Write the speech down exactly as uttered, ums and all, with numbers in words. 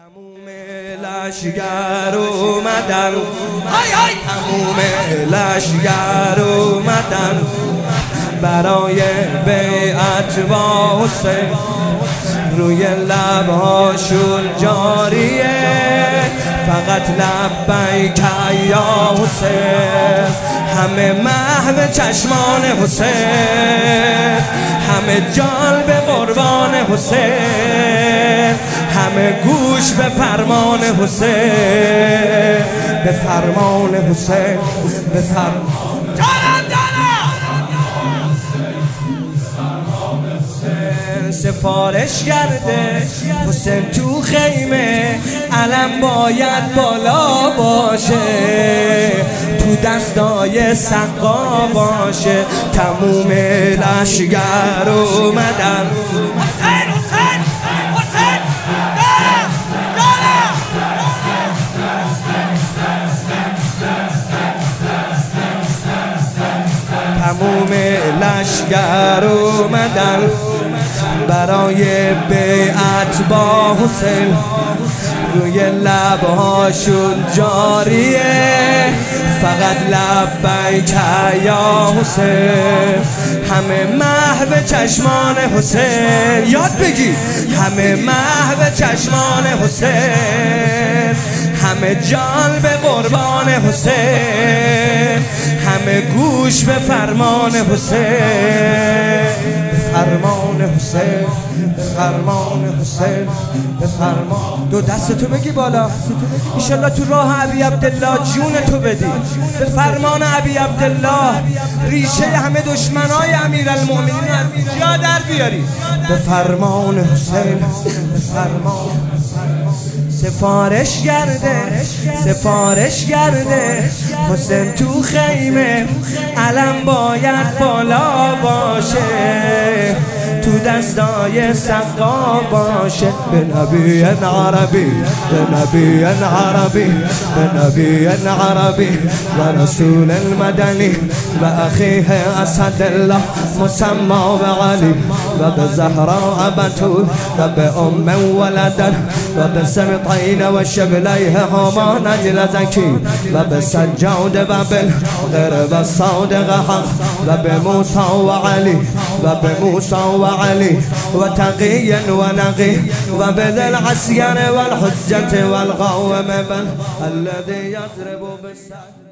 تموم لشگر اومدن، تموم لشگر اومدن برای بیعت با حسین، روی لبهاشون جاریه فقط لبیک یا حسین. همه محو چشمان حسین، همه جان به قربان حسین، همه گوش به فرمان حسین، به فرمان حسین، به فرمان سفارش کرده حسین تو خیمه، علم باید بالا باشه، تو دستای سقا باشه. تموم لشگر اومدن، حسین حسین حسین داره داره. تموم لشگر اومدن برای بیعت با حسین، روی لبهاشون جاریه فقط لبیک یا حسین. همه محو چشمان حسین، یاد بگی همه محو چشمان حسین، همه جان به قربان حسین، همه گوش به فرمان حسین، فرمان حسین، فرمان حسین، به فرمان. دو دستتو بگی بالا ایشالله تو راه ابی عبدالله جون تو بدی، به فرمان ابی عبدالله ریشه همه دشمنای امیرالمؤمنین از جا در بیاری، به فرمان حسین، به فرمان. سفارش گرده سفارش گرده حسین تو خیمه، علم باید بالا باشه، تو دستای سقا باشه. به نبی عربی، به نبی عربی، به نبی عربی و رسول المدنی و اخیه اسد الله مسمى و علی و به زهراء بتول و به ام ولدن و به سمطین و شبلیه هما نجل زکی و به سجاد و بالغر و صادق حق و به موسی و علی و به موسی و علی و تقی و نقی و به ذل عسیر و الحجة و القوم بل الذي يضرب بالسعد.